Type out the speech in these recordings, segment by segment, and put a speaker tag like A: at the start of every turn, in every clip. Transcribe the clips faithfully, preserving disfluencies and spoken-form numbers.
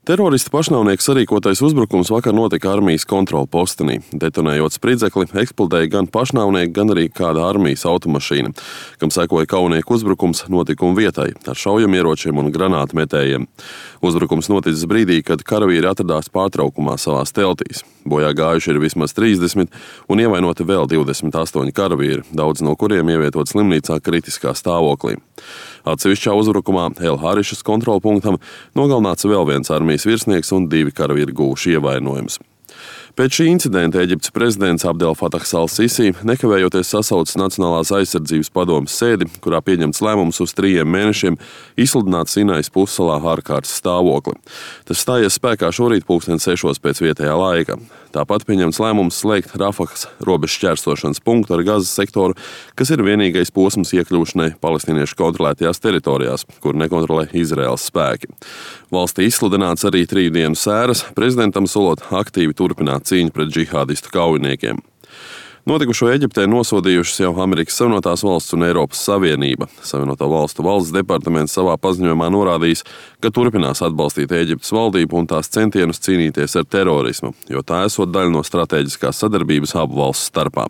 A: Teroristu pašnāvnieku sarīkotais uzbrukums vakar notika armijas kontrolpostenī. Detonējot spridzekli, eksplodēja gan pašnāvnieki, gan arī kāda armijas automašīna, kam sekoja kaujinieku uzbrukums notikuma vietai ar šaujamieročiem un granātmetējiem. Uzbrukums noticis brīdī, kad karavīri atradās pārtraukumā savās teltīs. Bojā gājuši ir vismaz trīsdesmit un ievainoti vēl divdesmit astoņi karavīri, daudz no kuriem ievietot slimnīcā kritiskā stāvoklī. Atsevišķā uzbrukumā El-Harišas kontrolpunktam nogalināts vēl viens armijas virsnieks un divi karavīri guvuši ievainojumus. Pēc šī incidenta Eģiptes prezidents Abdel Fatahs al-Sisi nekavējoties sasaucis Nacionālās aizsardzības padomes sēdi, kurā pieņemts lēmums uz trījiem mēnešiem izsludināt Sinais pussalā ārkārtas stāvokli. Tas stājies spēkā šorīt pulksten sešos pēc vietējā laika. Tāpat pieņemts lēmums slēgt Rafahas robežu šķērsošanas punktu ar Gazas sektoru, kas ir vienīgais posms iekļūšanai palestīniešu kontrolētajās teritorijās, kur nekontrolē Izraēlas spēki. Valstī izsludināts arī triju dienu sēras, prezidentam solot aktīvi turpināt cīņu pret džihādistu kaujiniekiem. Notikušo Eģiptē nosodījušas jau Amerikas Savienotās valsts un Eiropas Savienība. Savienoto valstu valsts departaments savā paziņojumā norādījis, ka turpinās atbalstīt Eģiptes valdību un tās centienus cīnīties ar terorismu, jo tā esot daļa no stratēģiskās sadarbības abu valstu starpā.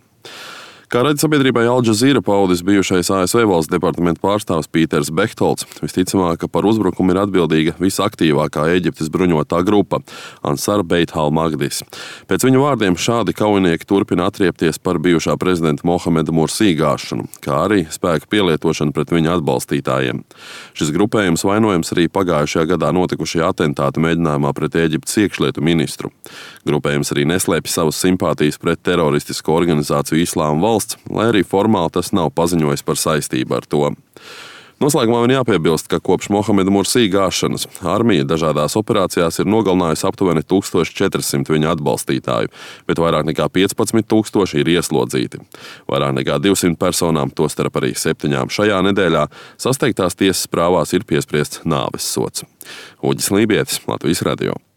A: Kā raidsabiedrībai Al Jazeera paudis bijušais A S V valsts departamenta pārstāvs Pīters Behtolds, visticamāk, ka par uzbrukumu ir atbildīga visaktīvākā Eģiptes bruņotā grupa – Ansar Beit al-Magdis. Pēc viņa vārdiem šādi kaujinieki turpina atriepties par bijušā prezidenta Mohameda Mursī gāšanu, kā arī spēku pielietošanu pret viņa atbalstītājiem. Šis grupējums vainojams arī pagājušajā gadā notikušajā atentāta mēģinājumā pret Eģiptes iekšlietu ministru. Grupējums arī neslēpj savas simpātijas pret teroristisko organizāciju Islāma valsts, lai arī formāli tas nav paziņojis par saistību ar to. Noslēgumā vien jāpiebilst, ka kopš Mohameda Mursī gāšanas armija dažādās operācijās ir nogalinājusi aptuveni tūkstoš četri simti viņa atbalstītāju, bet vairāk nekā piecpadsmit tūkstoši ir ieslodzīti. Vairāk nekā divsimt personām, tostarp arī septiņām šajā nedēļā, sasteigtās tiesas prāvās ir piespriests nāves sods. Uģis Lībietis, Latvijas radio.